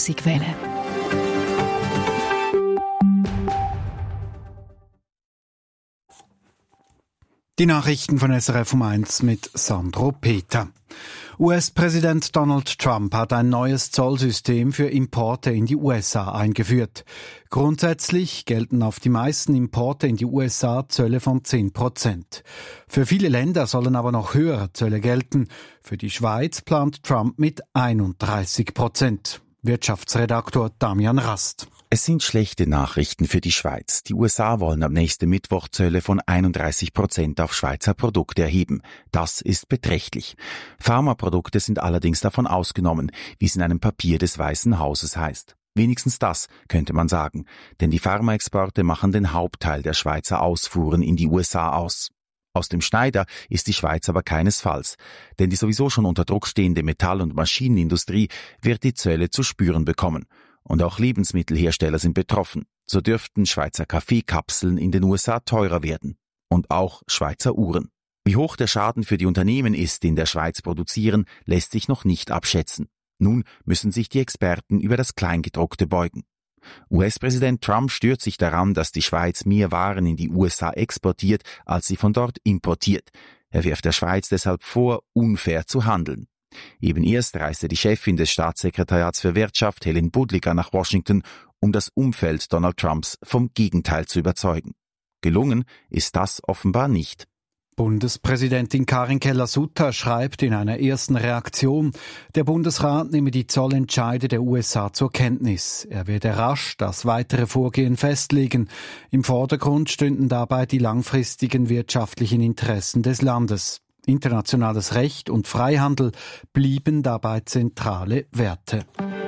Musikwelle. Die Nachrichten von SRF um 1 mit Sandro Peter. US-Präsident Donald Trump hat ein neues Zollsystem für Importe in die USA eingeführt. Grundsätzlich gelten auf die meisten Importe in die USA Zölle von 10%. Für viele Länder sollen aber noch höhere Zölle gelten. Für die Schweiz plant Trump mit 31%. Wirtschaftsredaktor Damian Rast. Es sind schlechte Nachrichten für die Schweiz. Die USA wollen am nächsten Mittwoch Zölle von 31% auf Schweizer Produkte erheben. Das ist beträchtlich. Pharmaprodukte sind allerdings davon ausgenommen, wie es in einem Papier des Weißen Hauses heißt. Wenigstens das könnte man sagen, denn die Pharmaexporte machen den Hauptteil der Schweizer Ausfuhren in die USA aus. Aus dem Schneider ist die Schweiz aber keinesfalls, denn die sowieso schon unter Druck stehende Metall- und Maschinenindustrie wird die Zölle zu spüren bekommen. Und auch Lebensmittelhersteller sind betroffen. So dürften Schweizer Kaffeekapseln in den USA teurer werden. Und auch Schweizer Uhren. Wie hoch der Schaden für die Unternehmen ist, die in der Schweiz produzieren, lässt sich noch nicht abschätzen. Nun müssen sich die Experten über das Kleingedruckte beugen. US-Präsident Trump stört sich daran, dass die Schweiz mehr Waren in die USA exportiert, als sie von dort importiert. Er wirft der Schweiz deshalb vor, unfair zu handeln. Eben erst reiste die Chefin des Staatssekretariats für Wirtschaft, Helen Budliger, nach Washington, um das Umfeld Donald Trumps vom Gegenteil zu überzeugen. Gelungen ist das offenbar nicht. Bundespräsidentin Karin Keller-Sutter schreibt in einer ersten Reaktion, der Bundesrat nehme die Zollentscheide der USA zur Kenntnis. Er werde rasch das weitere Vorgehen festlegen. Im Vordergrund stünden dabei die langfristigen wirtschaftlichen Interessen des Landes. Internationales Recht und Freihandel blieben dabei zentrale Werte.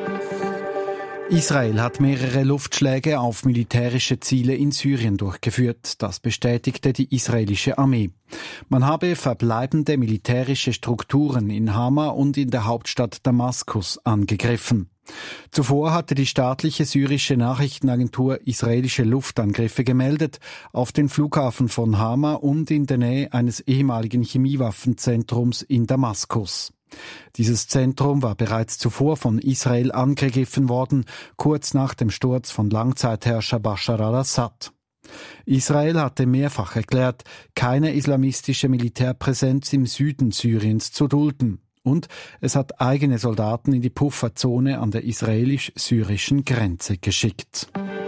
Israel hat mehrere Luftschläge auf militärische Ziele in Syrien durchgeführt. Das bestätigte die israelische Armee. Man habe verbleibende militärische Strukturen in Hama und in der Hauptstadt Damaskus angegriffen. Zuvor hatte die staatliche syrische Nachrichtenagentur israelische Luftangriffe gemeldet auf den Flughafen von Hama und in der Nähe eines ehemaligen Chemiewaffenzentrums in Damaskus. Dieses Zentrum war bereits zuvor von Israel angegriffen worden, kurz nach dem Sturz von Langzeitherrscher Bashar al-Assad. Israel hatte mehrfach erklärt, keine islamistische Militärpräsenz im Süden Syriens zu dulden. Und es hat eigene Soldaten in die Pufferzone an der israelisch-syrischen Grenze geschickt.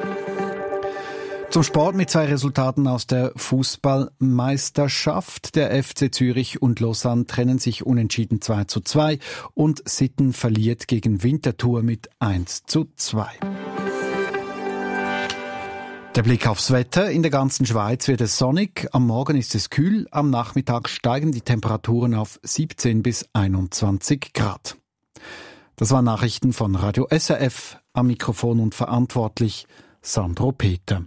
Zum Sport mit 2 Resultaten aus der Fußballmeisterschaft. Der FC Zürich und Lausanne trennen sich unentschieden 2:2 und Sitten verliert gegen Winterthur mit 1:2. Der Blick aufs Wetter. In der ganzen Schweiz wird es sonnig. Am Morgen ist es kühl. Am Nachmittag steigen die Temperaturen auf 17 bis 21 Grad. Das waren Nachrichten von Radio SRF. Am Mikrofon und verantwortlich Sandro Peter.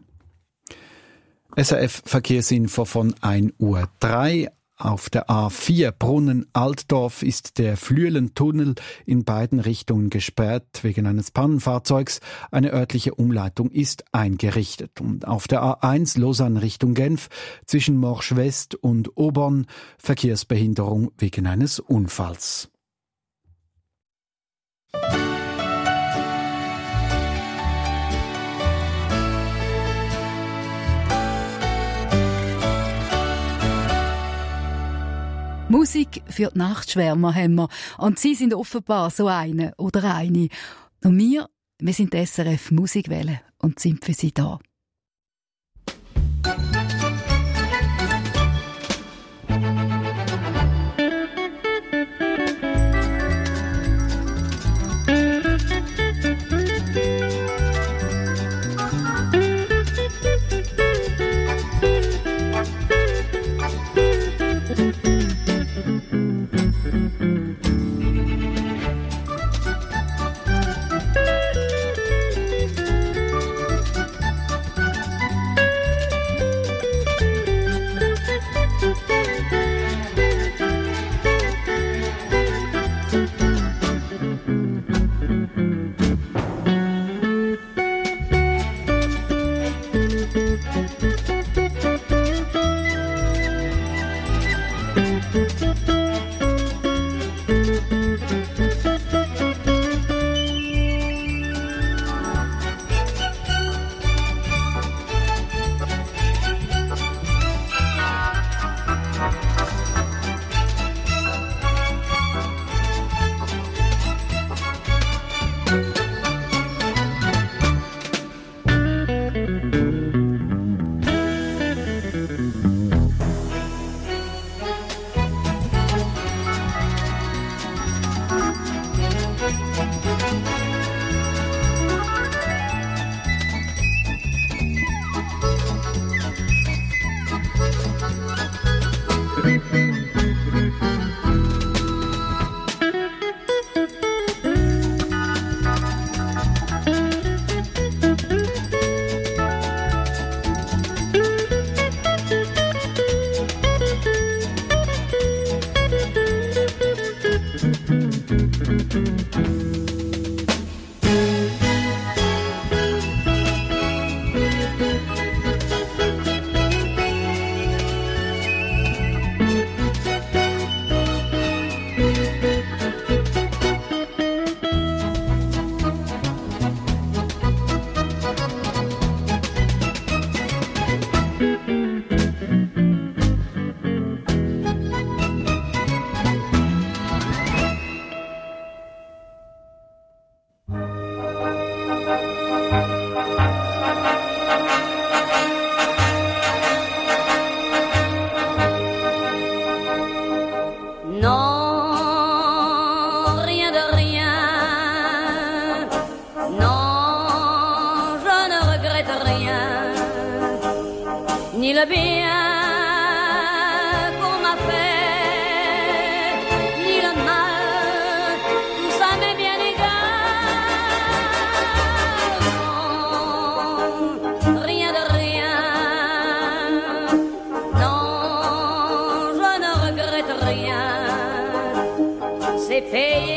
SRF Verkehrsinfo von 1:03 Uhr. Auf der A4 Brunnen-Altdorf ist der Flüelentunnel in beiden Richtungen gesperrt wegen eines Pannenfahrzeugs. Eine örtliche Umleitung ist eingerichtet. Und auf der A1 Lausanne Richtung Genf zwischen Morsch West und Aubonne Verkehrsbehinderung wegen eines Unfalls. Musik für die Nachtschwärmer haben wir. Und Sie sind offenbar so eine oder eine. Und wir sind die SRF Musikwelle und sind für Sie da. rien, ni le bien qu'on m'a fait, ni le mal, tout ça m'est bien égal. Non, rien de rien, non, je ne regrette rien, c'est payé.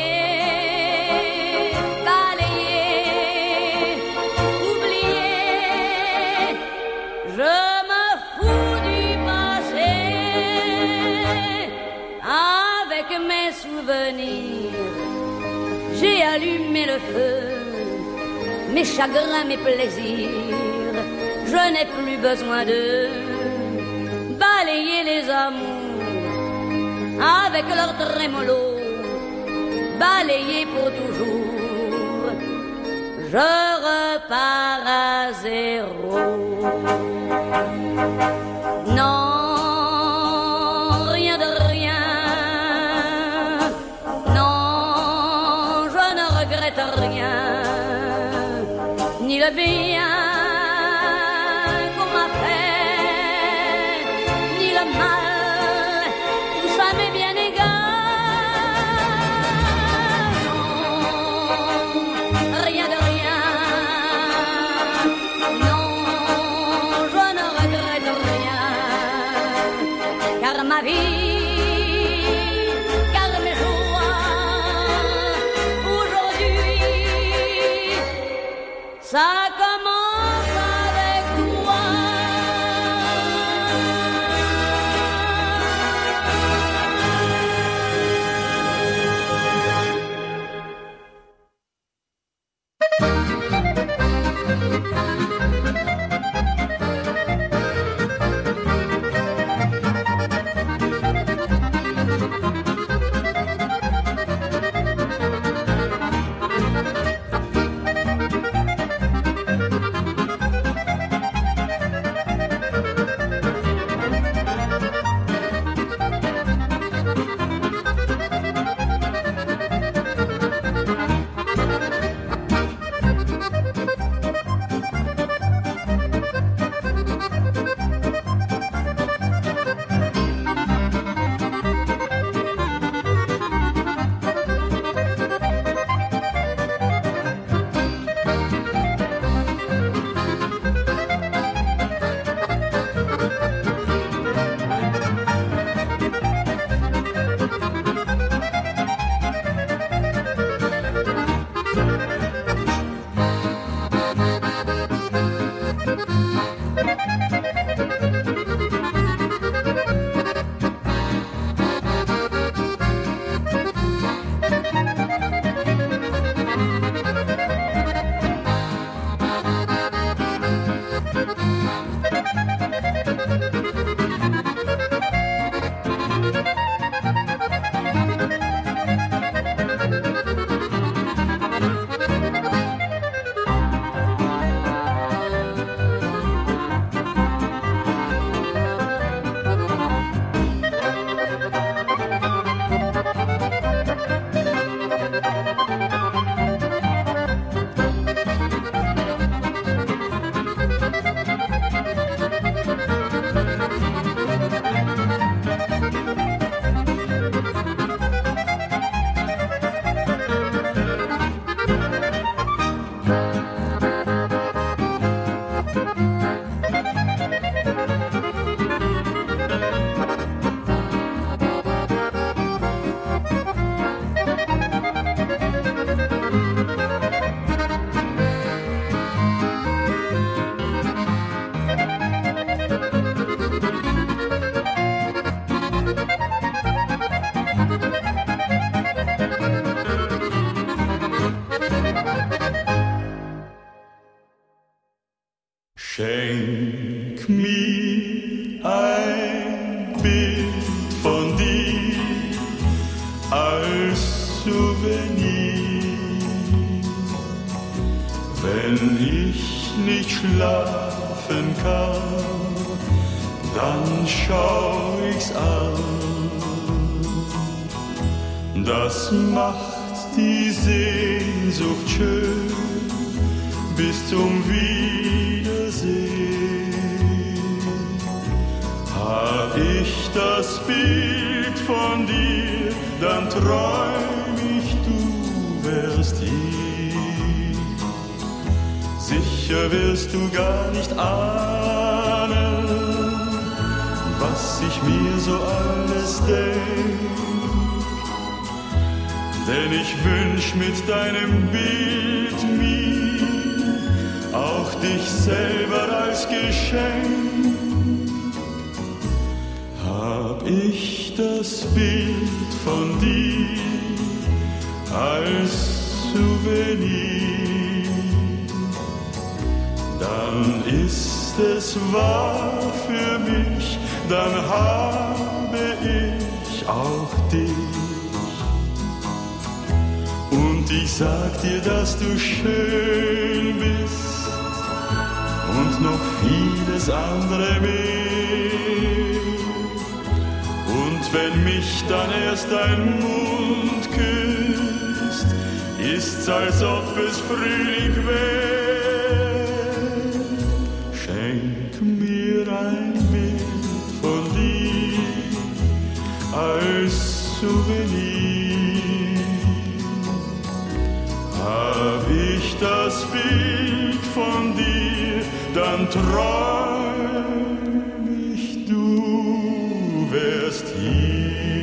J'ai allumé le feu, mes chagrins, mes plaisirs. Je n'ai plus besoin de balayer les amours avec leur trémolo, balayer pour toujours. Je repars à zéro. Non. Rien, ni le bien qu'on m'a fait, ni le mal, tout ça m'est bien égal. Non, rien de rien, non, je ne regrette rien, car ma vie, ça commence avec toi. Schenk mir ein Bild von dir als Souvenir, wenn ich nicht schlafen kann, dann schau ich's an. Das macht die Sehnsucht schön bis zum Wiedersehen. das Bild von dir, dann träum ich, du wärst hier. Sicher wirst du gar nicht ahnen, was ich mir so alles denk. Denn ich wünsch mit deinem Bild mir auch dich selber als Geschenk. Hab ich das Bild von dir als Souvenir, dann ist es wahr für mich, dann habe ich auch dich. Und ich sag dir, dass du schön bist und noch vieles andere mehr. Und wenn mich dann erst dein Mund küsst, ist's, als ob es Frühling wär. Schenk mir ein Bild von dir als Souvenir. Hab ich das Bild von dir, dann träum ich, du wärst hier.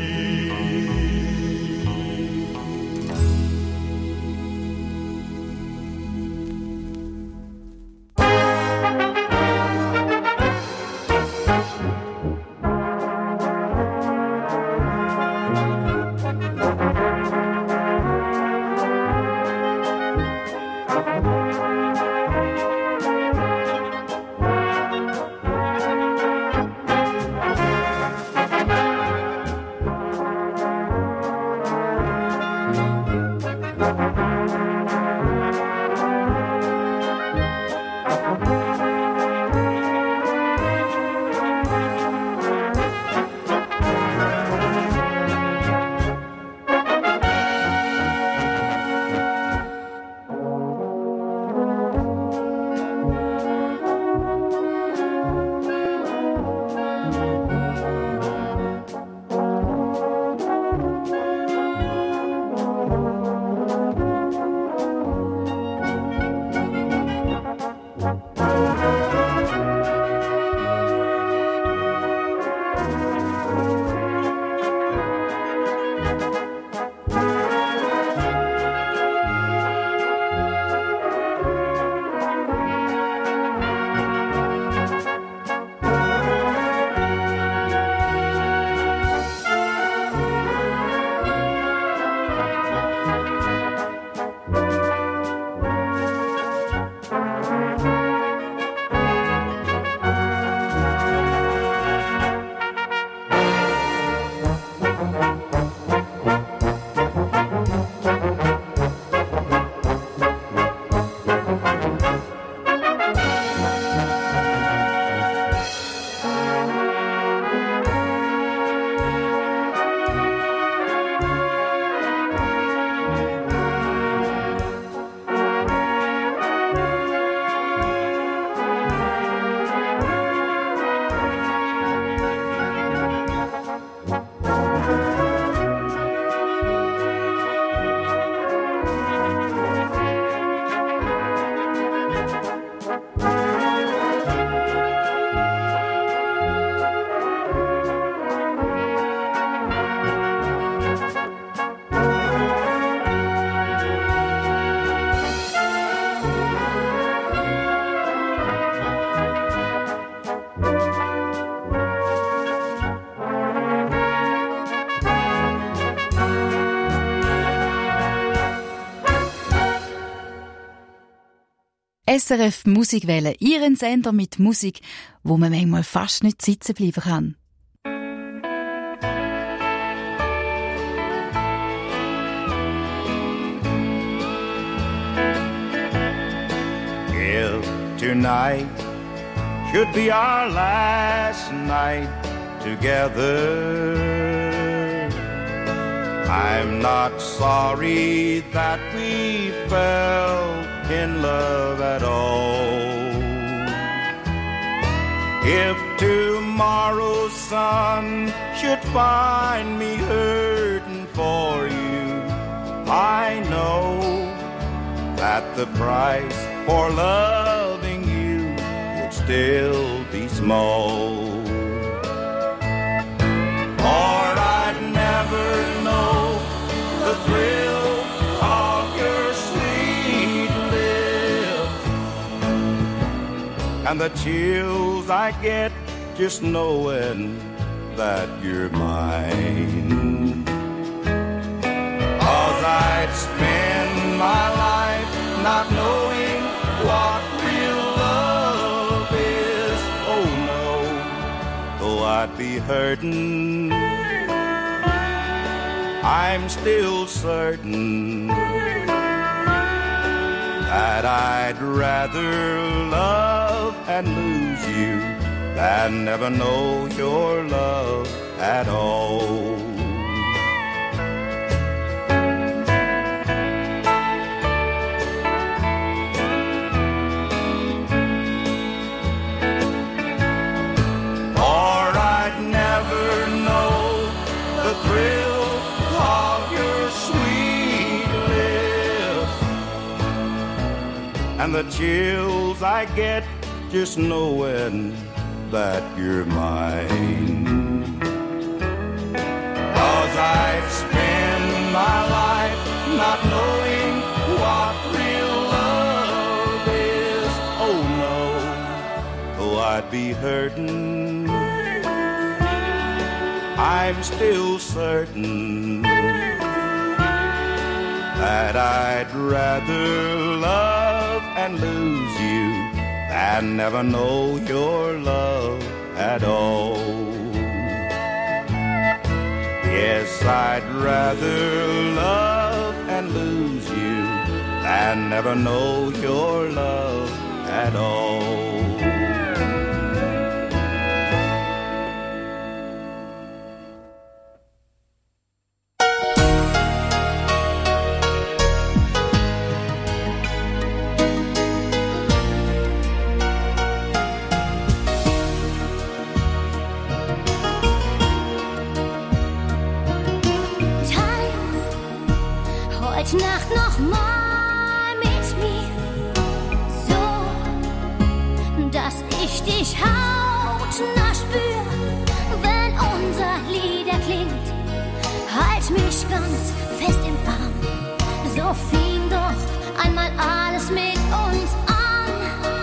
SRF Musikwelle, Ihren Sender mit Musik, wo man manchmal fast nicht sitzen bleiben kann. If tonight should be our last night together, I'm not sorry that we fell in love at all. If tomorrow tomorrow's sun should find me hurting for you, I know that the price for loving you would still be small. Or I'd never know the thrill of your sweet lips and the chills I get just knowing that you're mine. 'Cause I'd spend my life not knowing what real love is. Oh no, though I'd be hurting, I'm still certain that I'd rather love and lose you than never know your love at all. Or I'd never know the thrill of your sweet lips and the chills I get just knowing that you're mine. 'Cause I'd spend my life not knowing what real love is. Oh no, though I'd be hurting, I'm still certain that I'd rather love and lose you than never know your love at all. Yes, I'd rather love and lose you than never know your love at all. Heute Nacht noch mal mit mir, so, dass ich dich hautnah spür, wenn unser Lied erklingt. Halt mich ganz fest im Arm, so fing doch einmal alles mit uns an.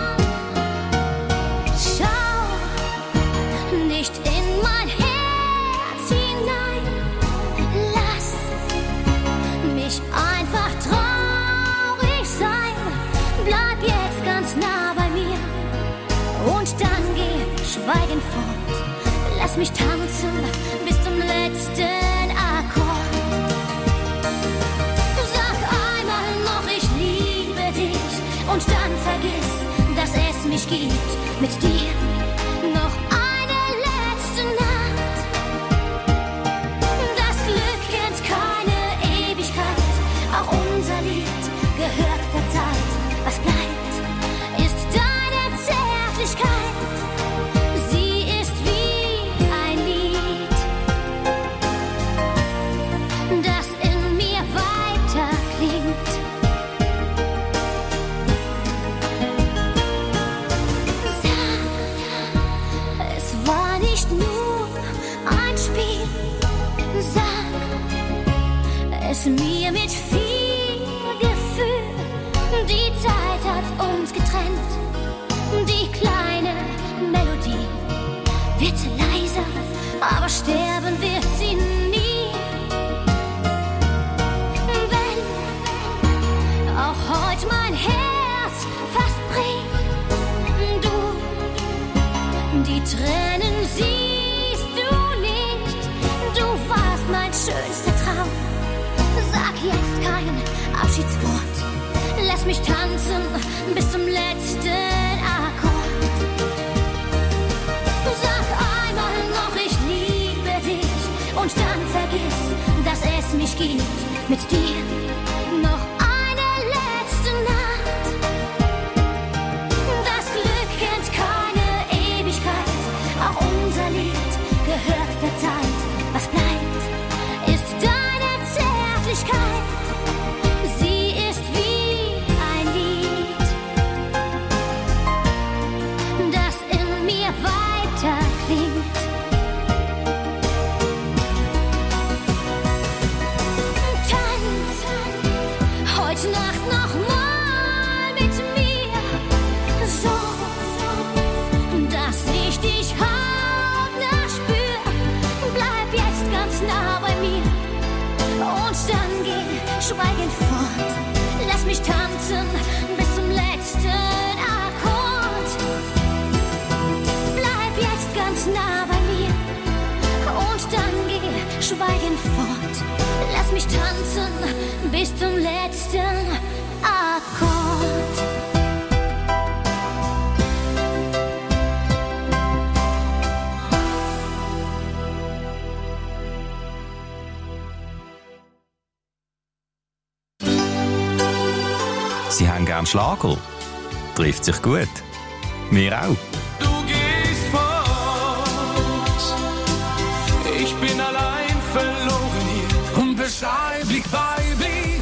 Schau nicht in mein Herz hinein, lass mich einfach traurig sein. Bleib jetzt ganz nah bei mir und dann geh schweigend fort. Lass mich tanzen bis zum letzten Akkord. Sag einmal noch, ich liebe dich und dann vergiss, dass es mich gibt. Mit dir noch eine letzte Nacht. Das Glück kennt keine Ewigkeit, auch unser Lied gehört der Zeit. Was bleibt, ist deine Zärtlichkeit. Sie ist wie ein Lied, das in mir weiter klingt. Sag, es war nicht nur ein Spiel. Sag es mir mit viel Gefühl. Die Zeit hat uns getrennt. Die kleine Melodie wird leiser, aber sterben wird sie nie. Wenn auch heute mein Herz fast bricht, du, die Tränen siehst du nicht. Du warst mein schönster Traum. Sag jetzt kein Abschiedswort. Lass mich tanzen bis zum letzten Akkord. Sag einmal noch, ich liebe dich und dann vergiss, dass es mich gibt. Mit dir noch eine letzte Nacht. Das Glück kennt keine Ewigkeit, auch unser schweigend fort. Lass mich tanzen bis zum letzten Akkord. Bleib jetzt ganz nah bei mir und dann geh schweigend fort. Lass mich tanzen bis zum letzten Akkord. Sie haben gern Schlager. Trifft sich gut. Wir auch. Du gehst fort, ich bin allein verloren hier. Unbeschreiblich weiblich,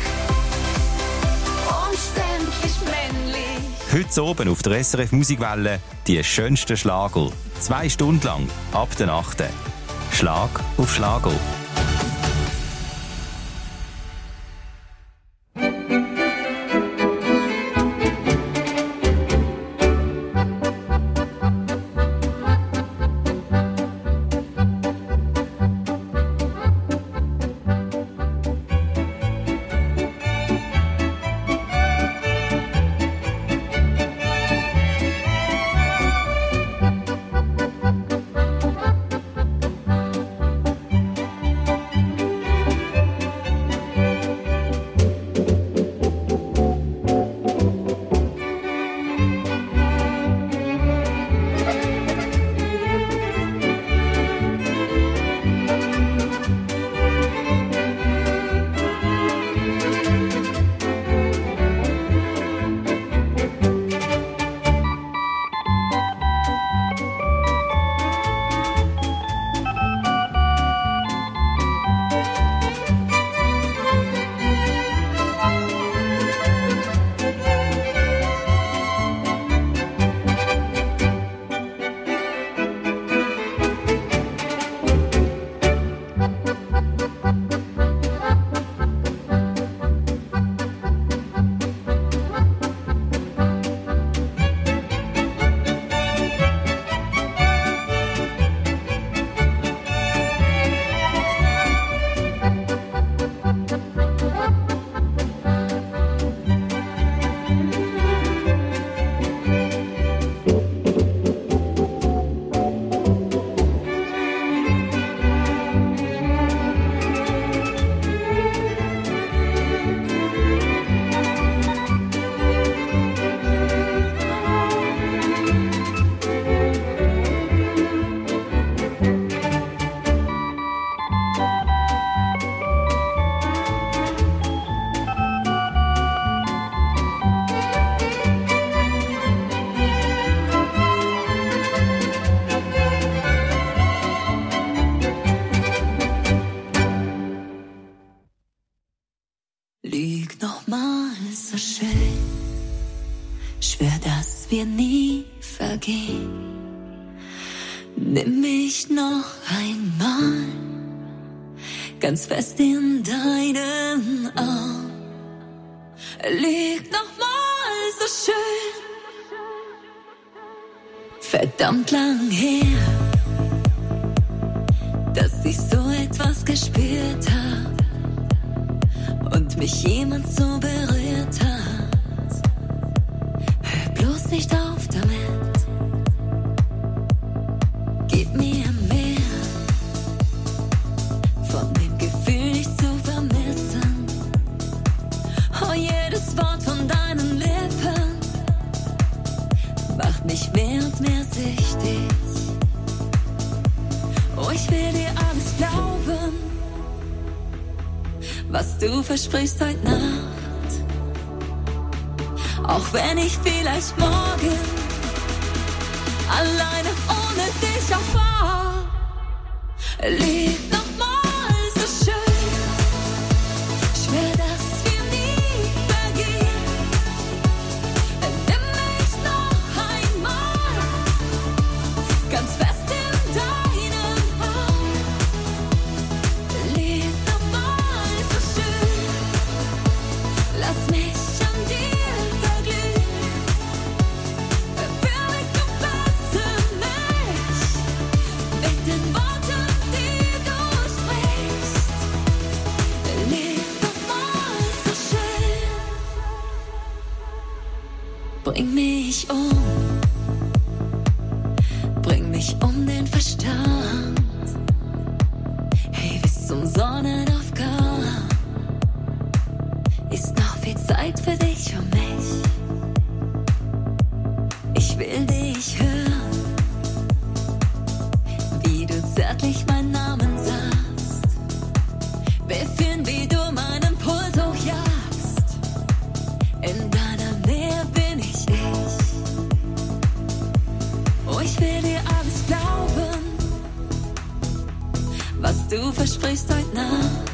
umständlich männlich. Heute oben auf der SRF Musikwelle die schönsten Schlager. 2 Stunden lang, ab der 8. Schlag auf Schlager. Lüg nochmal so schön, schwör, dass wir nie vergehen. Nimm mich noch einmal ganz fest in deinen Arm. Lüg nochmal so schön, verdammt lang her, dass ich so etwas gespürt hab und mich jemand so berührt hat. Hör bloß nicht auf damit, gib mir mehr von dem Gefühl, dich zu vermissen. Oh, jedes Wort von deinen Lippen macht mich mehr und mehr süchtig. Oh, ich will dir alles glauben, was du versprichst heute Nacht. Auch wenn ich vielleicht morgen alleine ohne dich erfahr. Lieb nochmal so schön, schwer, dass wir nie vergehen. Nimm mich noch einmal ganz fest in deinen Arm. Lieb nochmal so schön, lass mich an dir verglühen. Verwirklich und fasse mich mit den Worten, die du sprichst. bring mich um den Verstand. Hey, bis zum Sonnenaufgang ist noch viel Zeit für dich und mich. Ich will dich hören, wie du zärtlich meinen Namen sagst. Befinden, wie du meinen Puls hochjagst. In deiner Nähe bin ich. Oh, ich will dir alles glauben, was du versprichst heute Nacht.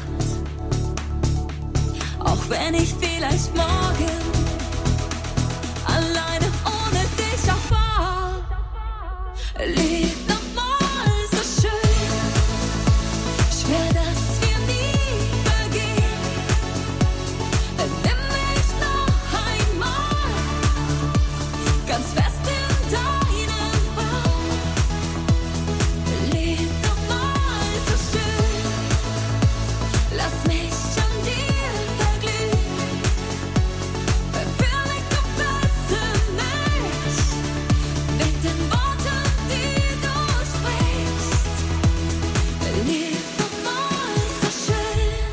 Auch wenn ich vielleicht morgen alleine ohne dich auch war. Lieb nochmal so schön, schwer, dass wir nie vergehen. Nimm mich noch einmal ganz fest in deinen Arm. Lieb nochmal so schön, lass mich an dir verglühen. Verwirrlich, du besser nicht mit den Worten, die du sprichst. Lieb nochmal so schön.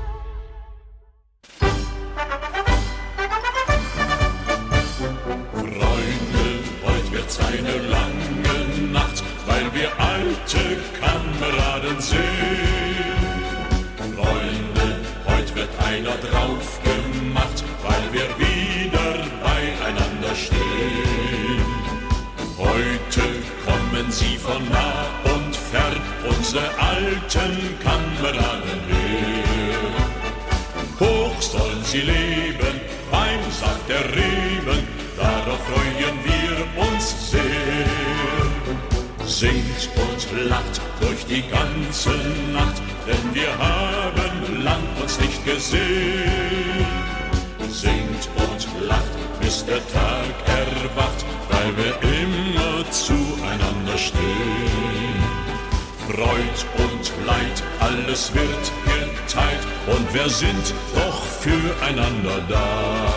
Freunde, heute wird's eine lange Nacht, weil wir alte Kameraden sind. Freunde, heute wird einer drauf gemacht, weil wir wieder beieinander stehen. Heute kommen sie von nah und fern, unsere alten Kameraden her. Hoch sollen sie leben, beim Saft der Reben, darauf freuen wir uns sehr. Singt und lacht durch die ganze Nacht, denn wir haben lang uns nicht gesehen. Singt und lacht, bis der Tag erwacht, weil wir immer zueinander stehen. Freud und Leid, alles wird geteilt und wir sind doch füreinander da.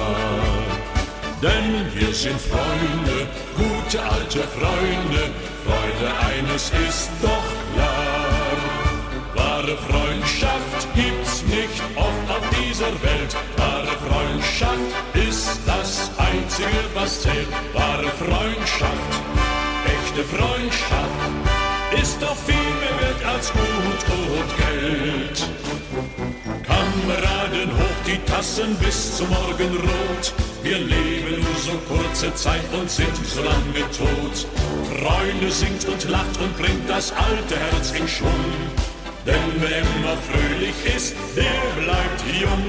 Denn wir sind Freunde, gute alte Freunde, Freude eines ist doch klar. Wahre Freundschaft gibt's nicht oft auf dieser Welt, wahre Freundschaft ist das Einzige, was zählt. Wahre Freundschaft, echte Freundschaft ist doch viel mehr wert als Gut und Geld. Kameraden, hoch die Tassen bis zum Morgenrot. Wir leben nur so kurze Zeit und sind so lange tot. Freunde, singt und lacht und bringt das alte Herz in Schwung. Denn wer immer fröhlich ist, der bleibt jung.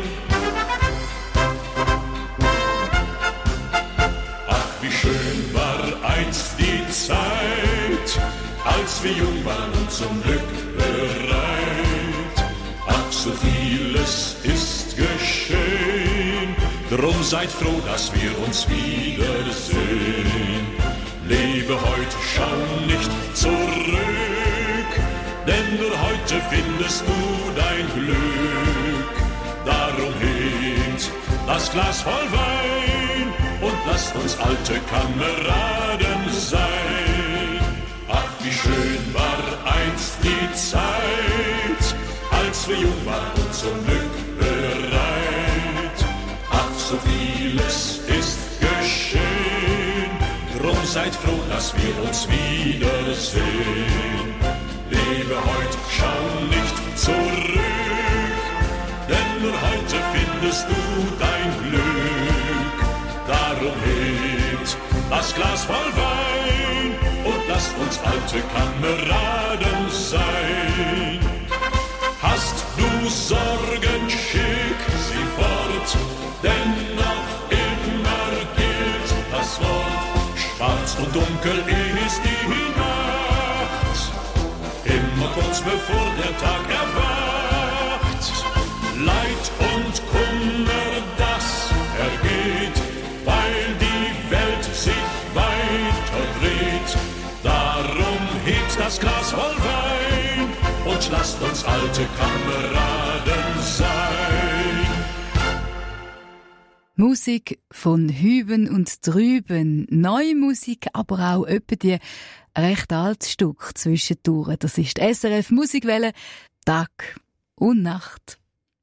Ach, wie schön war einst die Zeit, als wir jung waren und zum Glück bereit. Ach, so vieles ist geschehen, drum seid froh, dass wir uns wiedersehen. Lebe heute, schau nicht zurück, denn nur heute findest du dein Glück. Darum hebt das Glas voll Wein und lasst uns alte Kameraden sein. Ach, wie schön war einst die Zeit, als wir jung waren und zum Glück bereit. Ach, so vieles ist geschehen, drum seid froh, dass wir uns wiedersehen. Lebe heute, schau nicht zurück, denn nur heute findest du dein Glück. Darum hebt das Glas voll Wein und lasst uns alte Kameraden sein. Hast du Sorgen, schick sie fort, denn noch immer gilt das Wort. Schwarz und dunkel ist die Nacht, immer kurz bevor der Tag erwacht. Leid und Kummer, das ergeht, weil die Welt sich weiter dreht. Darum hebt das Glas voll Wein und lasst uns alte Kameraden sein. Musik von Hüben und Drüben, neue Musik, aber auch etwa die recht altes Stück zwischendurch. Das ist die SRF Musikwelle, Tag und Nacht.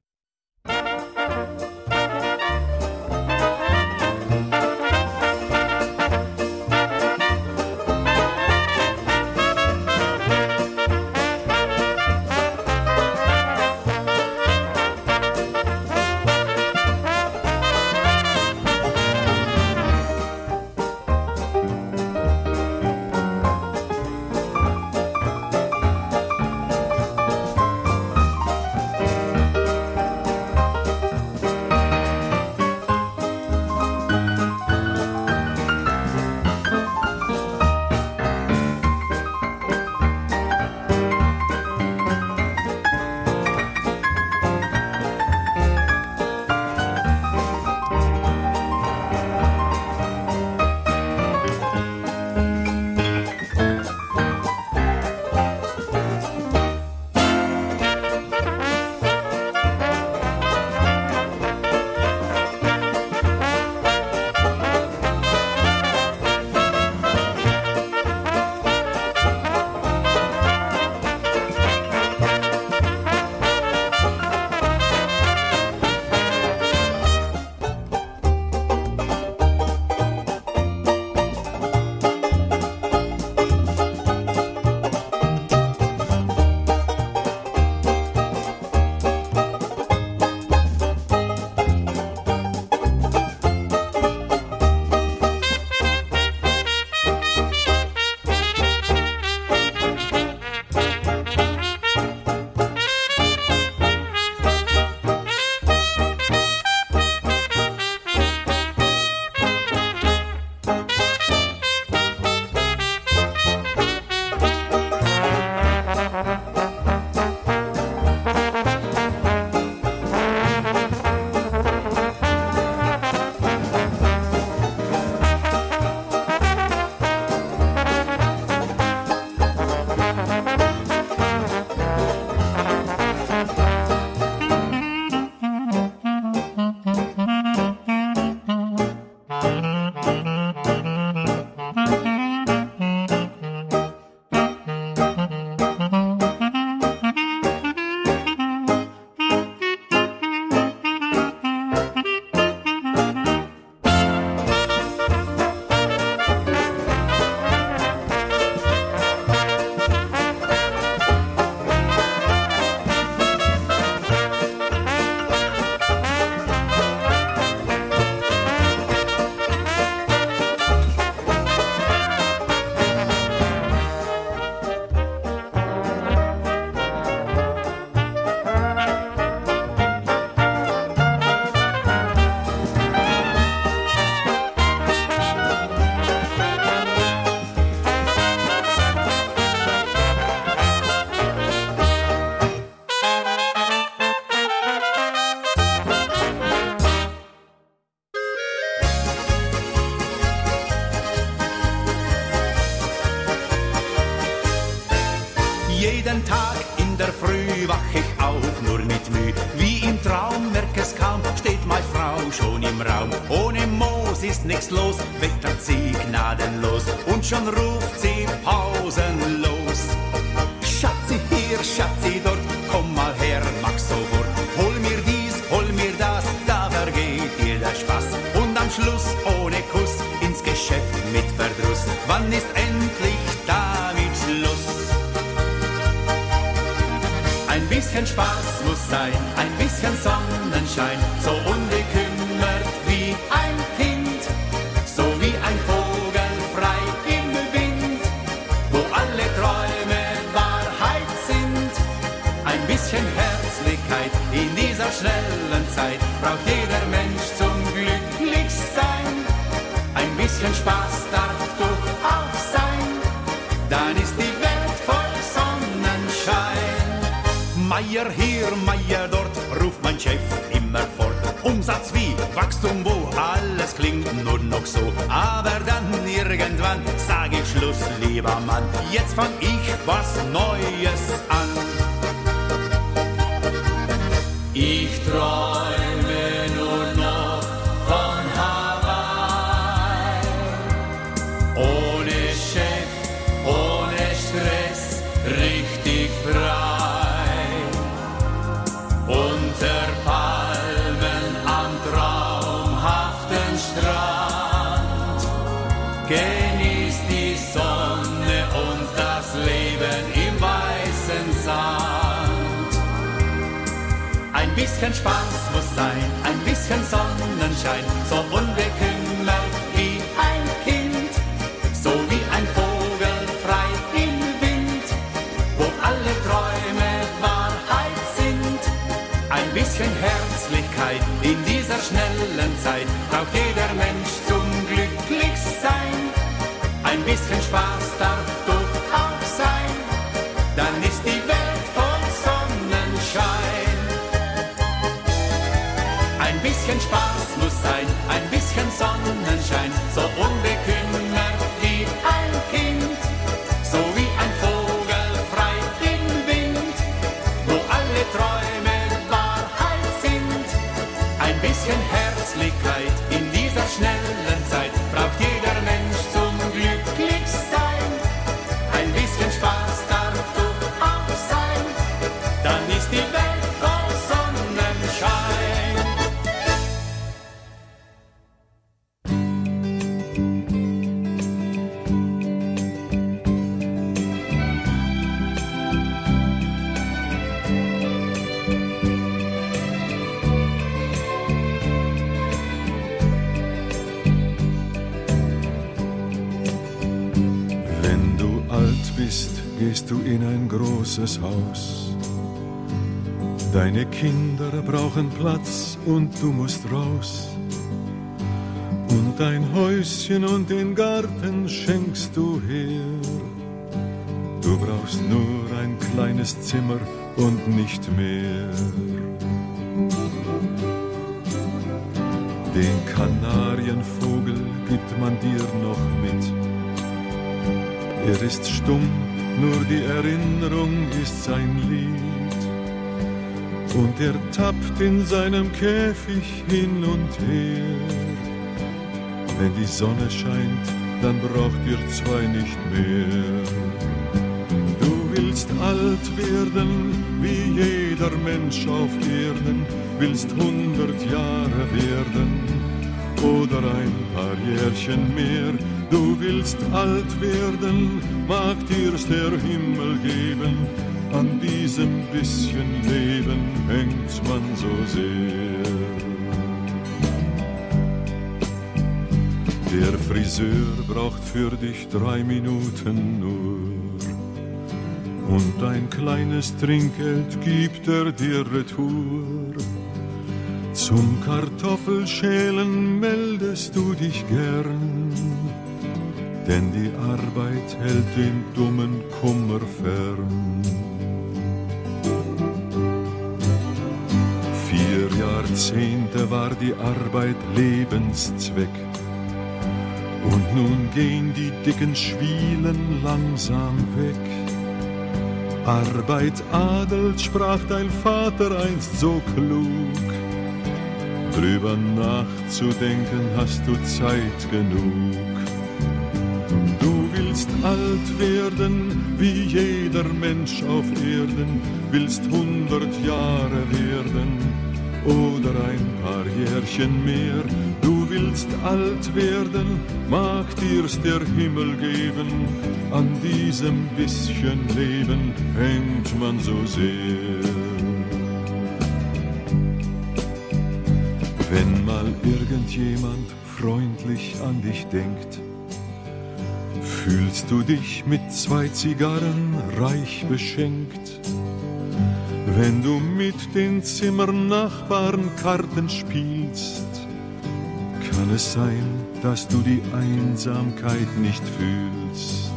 Jeden Tag in der Früh wach ich auf, nur mit Mühe. Wie im Traum, merk es kaum, steht meine Frau schon im Raum. Ohne Moos ist nichts los, wettert sie gnadenlos. Und schon ruft sie pausenlos. Schatzi hier, Schatzi dort, komm mal her, mach sofort. Hol mir dies, hol mir das, da vergeht dir der Spaß. Und am Schluss ohne Kuss ins Geschäft mit Verdruss. Wann ist endlich damit Schluss? Ein bisschen Spaß muss sein, ein bisschen Sonnenschein, so unbekümmert wie ein Kind, so wie ein Vogel frei im Wind, wo alle Träume Wahrheit sind. Ein bisschen Herzlichkeit in dieser schnellen Zeit braucht jeder Mensch zum Glücklichsein. Ein bisschen Spaß darf durchaus sein, dann ist die Welt voll Sonnenschein. Meier hier, Meier dort, ruft mein Chef immer fort. Umsatz wie, Wachstum wo, alles klingt nur noch so. Aber dann irgendwann sag ich Schluss, lieber Mann, jetzt fang ich was Neues an. Ich träume nur noch von genießt die Sonne und das Leben im weißen Sand. Ein bisschen Spaß muss sein, ein bisschen Sonnenschein, so unbekümmert wie ein Kind, so wie ein Vogel frei im Wind, wo alle Träume Wahrheit sind. Ein bisschen Herzlichkeit in dieser schnellen Zeit braucht jeder Mensch zum Glücklichsein. Ein bisschen Spaß darf doch auch sein, dann ist die Welt voll Sonnenschein. Ein bisschen Spaß muss sein, ein bisschen Sonnenschein, so unbekümmert wie ein Kind, so wie ein Vogel frei im Wind, wo alle Träume Wahrheit sind. Ein bisschen Herzlichkeit in dieser schnellen Zeit braucht jeder Mensch zum Glücklichsein. Ein bisschen Spaß darf doch auch sein, dann ist die Welt voll Sonnenschein. Wenn du alt bist, gehst du in ein großes Haus. Deine Kinder brauchen Platz und du musst raus. Und dein Häuschen und den Garten schenkst du her. Du brauchst nur ein kleines Zimmer und nicht mehr. Den Kanarienvogel gibt man dir noch mit. Er ist stumm, nur die Erinnerung ist sein Lied. Und er tappt in seinem Käfig hin und her. Wenn die Sonne scheint, dann braucht ihr zwei nicht mehr. Du willst alt werden, wie jeder Mensch auf Erden, willst 100 Jahre werden oder ein paar Jährchen mehr. Du willst alt werden, mag dir's der Himmel geben, an diesem bisschen Leben hängt man so sehr. Der Friseur braucht für dich 3 Minuten nur und ein kleines Trinkgeld gibt er dir retour. Zum Kartoffelschälen meldest du dich gern, denn die Arbeit hält den dummen Kummer fern. 4 Jahrzehnte war die Arbeit Lebenszweck. Und nun gehen die dicken Schwielen langsam weg. Arbeit adelt, sprach dein Vater einst so klug. Drüber nachzudenken hast du Zeit genug. Du willst alt werden, wie jeder Mensch auf Erden, willst 100 Jahre werden oder ein paar Jährchen mehr. Du willst alt werden, mag dir's der Himmel geben, an diesem bisschen Leben hängt man so sehr. Wenn mal irgendjemand freundlich an dich denkt, fühlst du dich mit 2 Zigarren reich beschenkt. Wenn du mit den Zimmernachbarn Karten spielst, kann es sein, dass du die Einsamkeit nicht fühlst.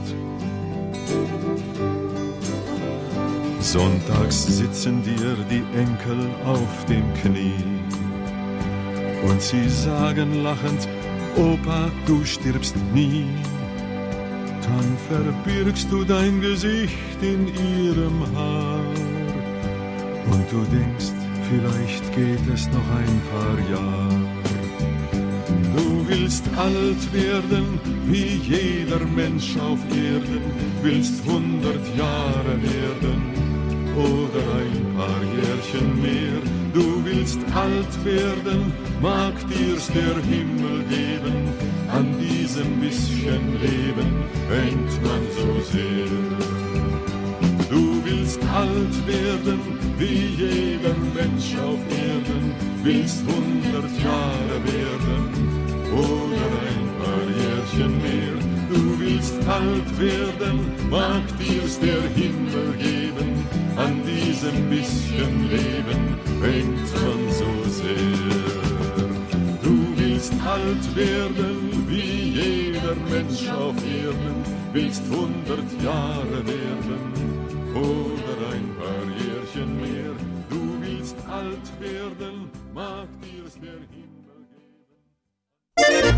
Sonntags sitzen dir die Enkel auf dem Knie und sie sagen lachend, Opa, du stirbst nie. Dann verbirgst du dein Gesicht in ihrem Haar und du denkst, vielleicht geht es noch ein paar Jahre. Du willst alt werden, wie jeder Mensch auf Erden, willst 100 Jahre werden oder ein paar Jährchen mehr. Du willst alt werden, mag dir's der Himmel geben, an diesem bisschen Leben hängt man so sehr. Du willst alt werden, wie jeder Mensch auf Erden, willst 100 Jahre werden oder ein paar Jährchen mehr. Du willst alt werden, mag dir's der Himmel geben, an diesem bisschen Leben hängt man so sehr. Du willst alt werden, wie jeder Mensch auf Erden, willst 100 Jahre werden oder ein paar Jährchen mehr. Du willst alt werden, mag dir's der Himmel geben.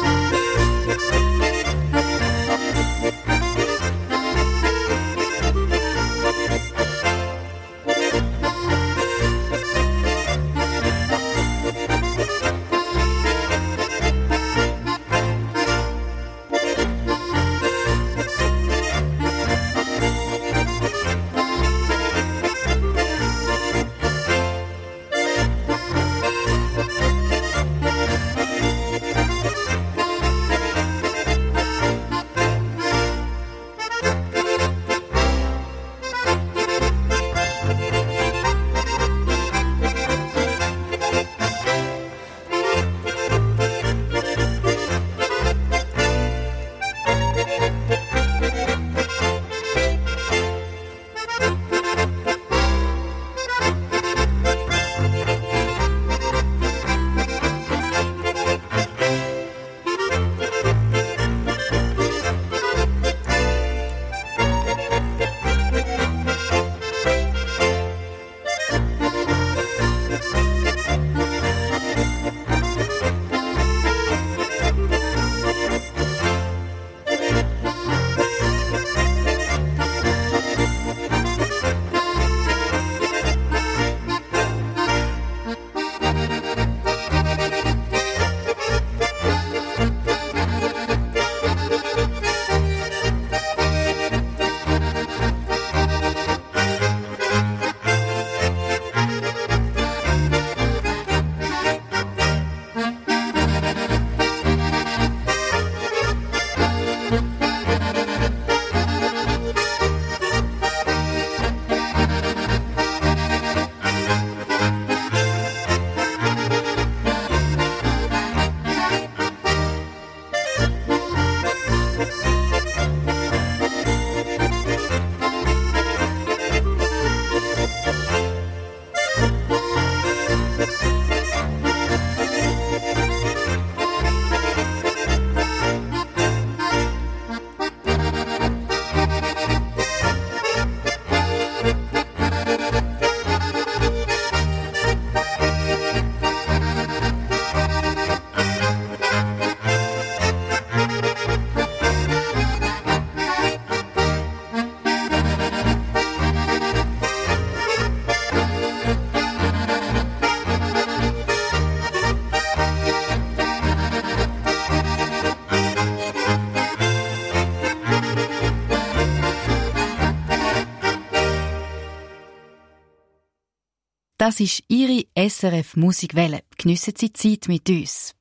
Das ist Ihre SRF Musikwelle. Geniessen Sie die Zeit mit uns.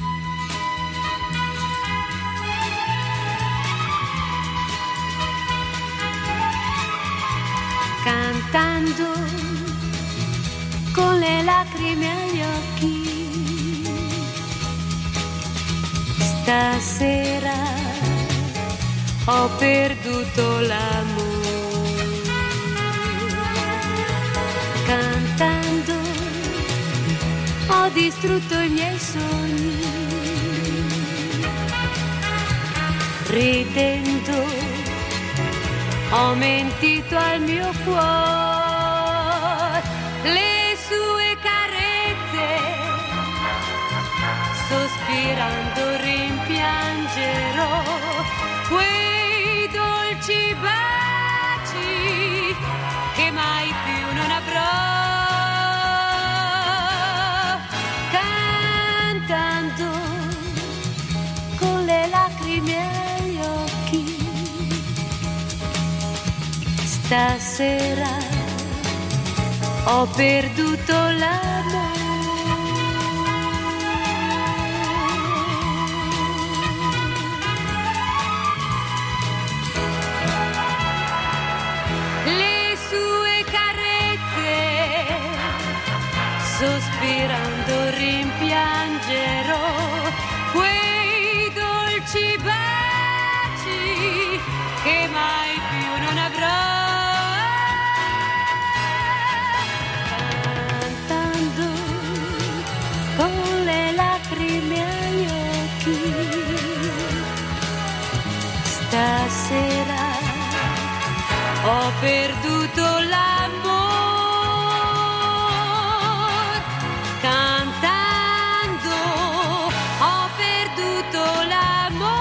Cantando con le lacrime agli occhi, stasera ho perduto l'amore. Cantando ho distrutto i miei sogni, ridendo ho mentito al mio cuore. Le sue carezze, sospirando rimpiangerò quei dolci baci che mai più non avrò. Cantando con le lacrime agli occhi, stasera ho perduto l'amore. sospirando rimpiangerò quei dolci baci che mai più non avrò. Cantando con le lacrime agli occhi, stasera ho perduto l'amore, cantando ho perduto l'amore.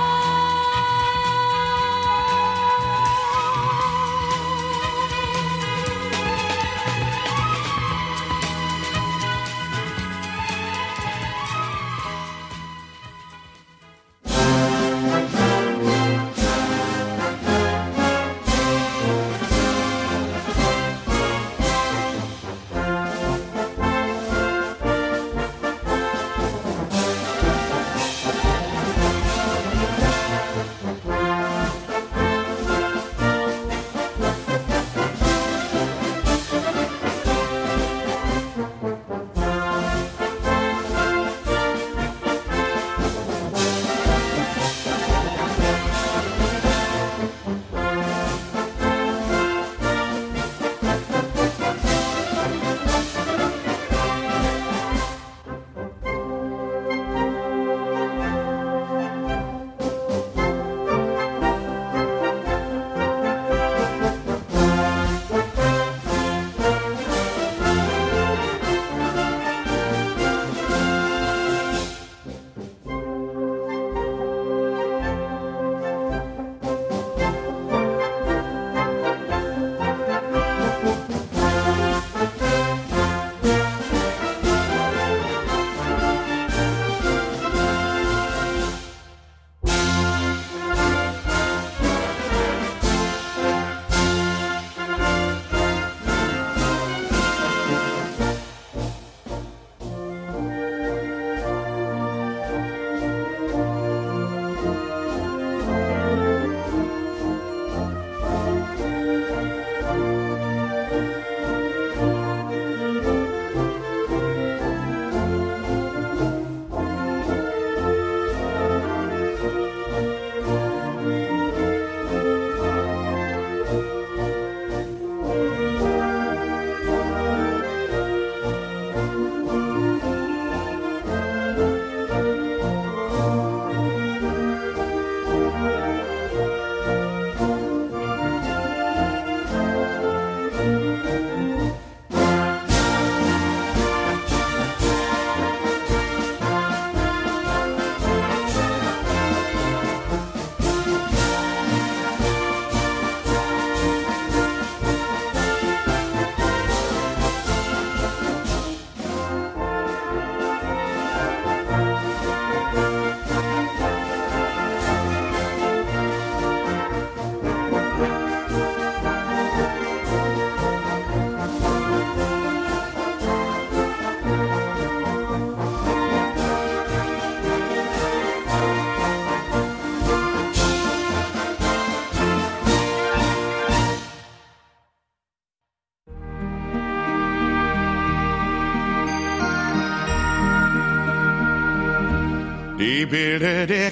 Die Bilder der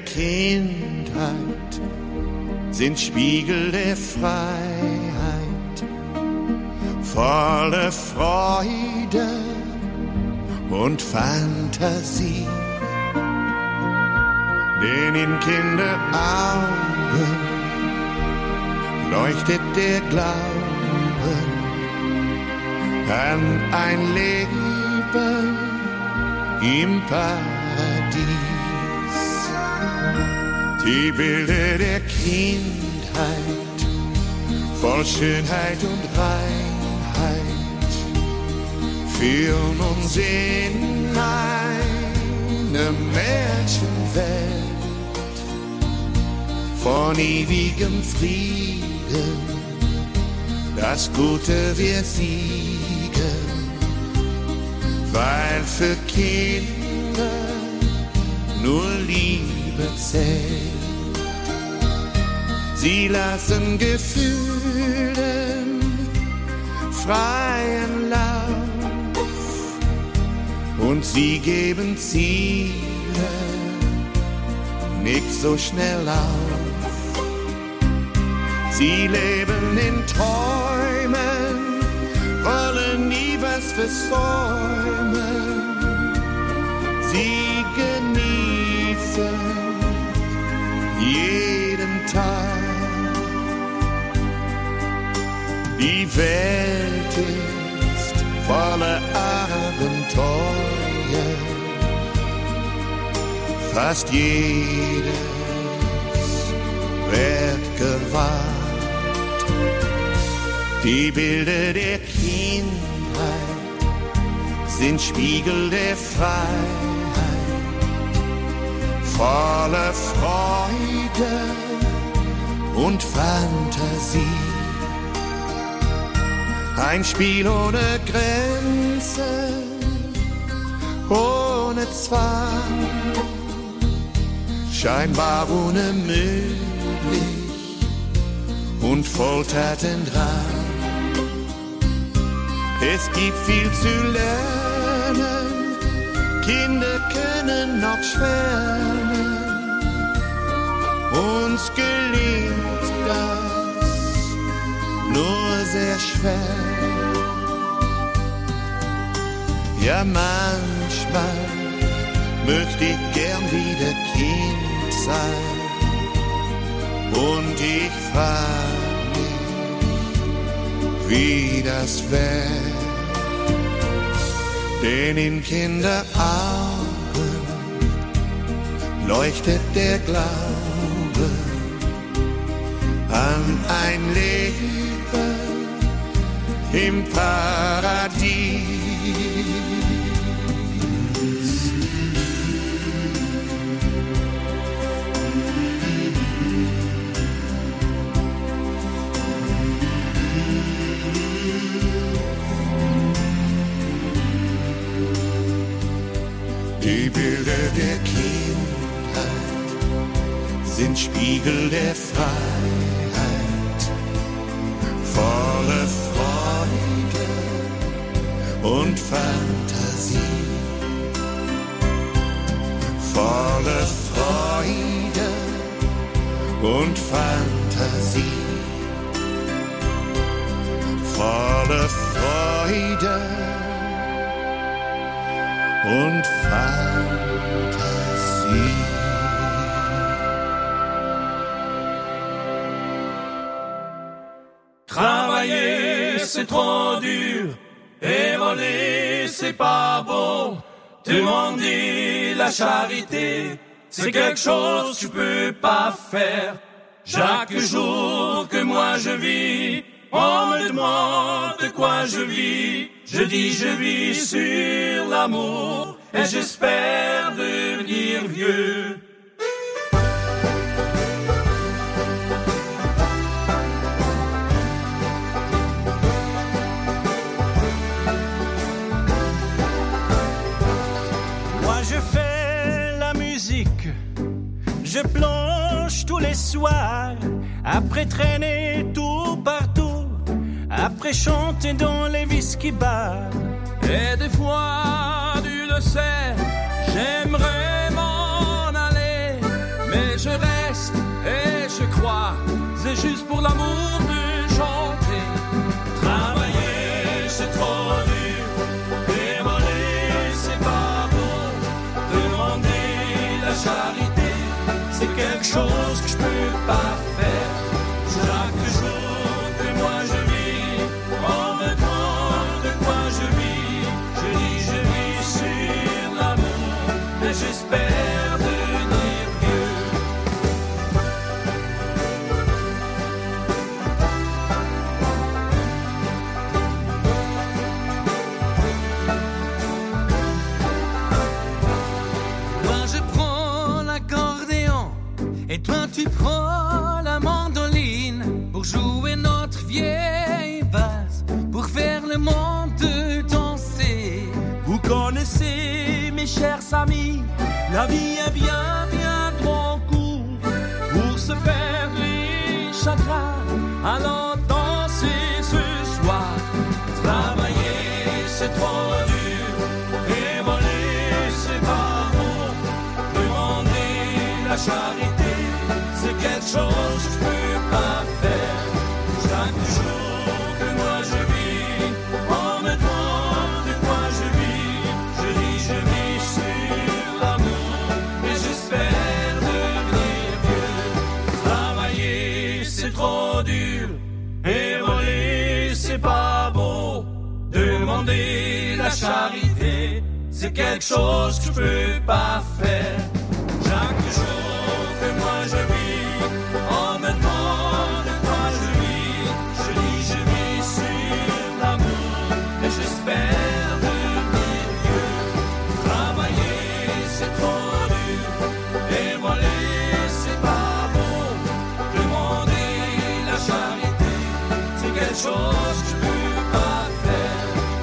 Kindheit sind Spiegel der Freiheit, voller Freude und Fantasie. Denn in Kinderaugen leuchtet der Glaube an ein Leben im Paradies. Die Bilder der Kindheit, voll Schönheit und Reinheit, führen uns in eine Märchenwelt von ewigem Frieden. Das Gute wird siegen, weil für Kinder nur Liebe zählt. Sie lassen Gefühlen freien Lauf und sie geben Ziele nicht so schnell auf. Sie leben in Träumen, wollen nie was versäumen. Sie genießen jeden Tag. Die Welt ist voller Abenteuer, fast jedes wird gewahrt. Die Bilder der Kindheit sind Spiegel der Freiheit, voller Freude und Fantasie. Ein Spiel ohne Grenzen, ohne Zwang, scheinbar unmöglich und voll Tatendrang. Es gibt viel zu lernen, Kinder können noch schwärmen. Uns gelingt das nur sehr schwer. Ja, manchmal möchte ich gern wieder Kind sein. Und ich frag mich, wie das wär. Denn in Kinderaugen leuchtet der Glaube an ein Leben im Paradies. Die Bilder der Kindheit sind Spiegel der Freiheit, voller Freude und Fantasie, voller Freude und Fantasie, voller Freude und Fantasie. Travailler c'est trop dur, et voler c'est pas beau. Demander la charité, c'est quelque chose que tu peux pas faire. Chaque jour que moi je vis, on me demande de quoi je vis. Je dis je vis sur l'amour et j'espère devenir vieux. Moi je fais la musique, je plonge tous les soirs, après traîner tout partout, après chanter dans les whisky bars. Et des fois, tu le sais, j'aimerais m'en aller, mais je reste et je crois, c'est juste pour l'amour de chanter. Travailler c'est trop dur, et voler c'est pas beau. Demander la charité, c'est quelque chose que je peux pas faire. Chaque jour que moi je vis, on me demande de quoi je vis. Je dis je vis sur l'amour, mais j'espère devenir vieux. Moi je prends l'accordéon et toi tu prends la mandoline pour jouer notre vieille base, pour faire le monde danser. Vous connaissez mes chers amis, la vie est bien bien trop court pour se faire les chagrins. Allons danser ce soir. Travailler c'est trop dur et voler c'est quelque chose que je peux pas faire. Chaque jour que moi je vis, on me demande de quoi je vis. Je dis je vis sur l'amour et j'espère devenir vieux. Travailler c'est trop dur et voler c'est pas beau. Demander la charité c'est quelque chose que je peux pas faire. Chaque jour que moi je vis, on me demande de quoi je vis. Je dis je vis sur l'amour et j'espère devenir vieux. Travailler c'est trop dur et voler c'est pas beau. Demander la charité c'est quelque chose que je peux pas faire.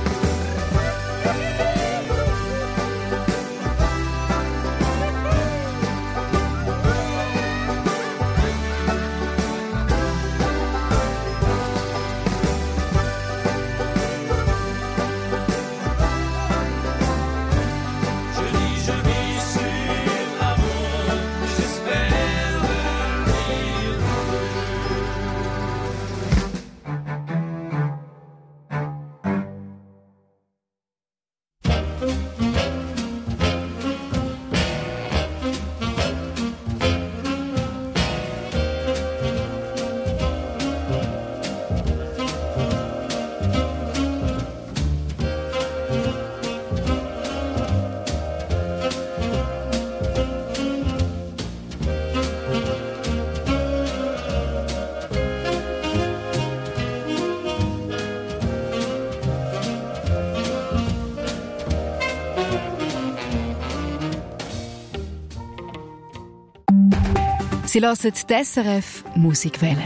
Sie hören die SRF Musikwelle.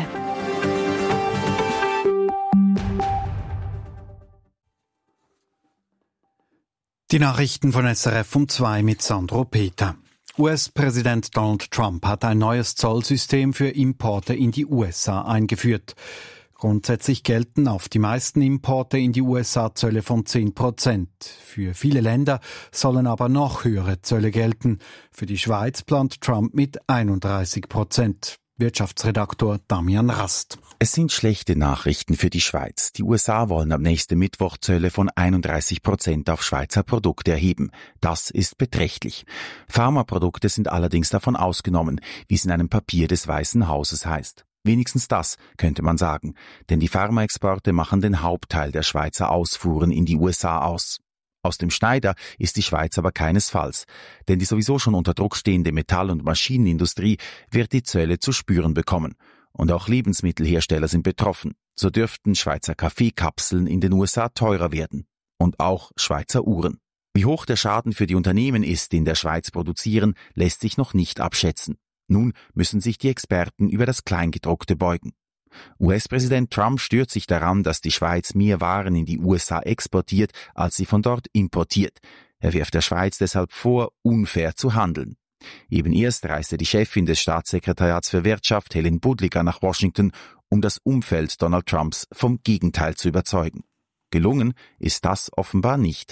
Die Nachrichten von SRF um 2 mit Sandro Peter. US-Präsident Donald Trump hat ein neues Zollsystem für Importe in die USA eingeführt. Grundsätzlich gelten auf die meisten Importe in die USA Zölle von 10%. Für viele Länder sollen aber noch höhere Zölle gelten. Für die Schweiz plant Trump mit 31%. Wirtschaftsredaktor Damian Rast. Es sind schlechte Nachrichten für die Schweiz. Die USA wollen am nächsten Mittwoch Zölle von 31% auf Schweizer Produkte erheben. Das ist beträchtlich. Pharmaprodukte sind allerdings davon ausgenommen, wie es in einem Papier des Weißen Hauses heißt. Wenigstens das könnte man sagen, denn die Pharmaexporte machen den Hauptteil der Schweizer Ausfuhren in die USA aus. Aus dem Schneider ist die Schweiz aber keinesfalls, denn die sowieso schon unter Druck stehende Metall- und Maschinenindustrie wird die Zölle zu spüren bekommen. Und auch Lebensmittelhersteller sind betroffen. So dürften Schweizer Kaffeekapseln in den USA teurer werden. Und auch Schweizer Uhren. Wie hoch der Schaden für die Unternehmen ist, die in der Schweiz produzieren, lässt sich noch nicht abschätzen. Nun müssen sich die Experten über das Kleingedruckte beugen. US-Präsident Trump stört sich daran, dass die Schweiz mehr Waren in die USA exportiert, als sie von dort importiert. Er wirft der Schweiz deshalb vor, unfair zu handeln. Eben erst reiste die Chefin des Staatssekretariats für Wirtschaft, Helen Budliger, nach Washington, um das Umfeld Donald Trumps vom Gegenteil zu überzeugen. Gelungen ist das offenbar nicht.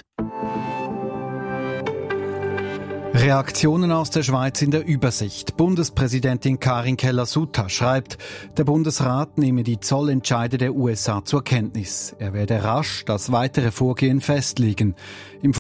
Reaktionen aus der Schweiz in der Übersicht. Bundespräsidentin Karin Keller-Sutter schreibt, der Bundesrat nehme die Zollentscheide der USA zur Kenntnis. Er werde rasch das weitere Vorgehen festlegen. Im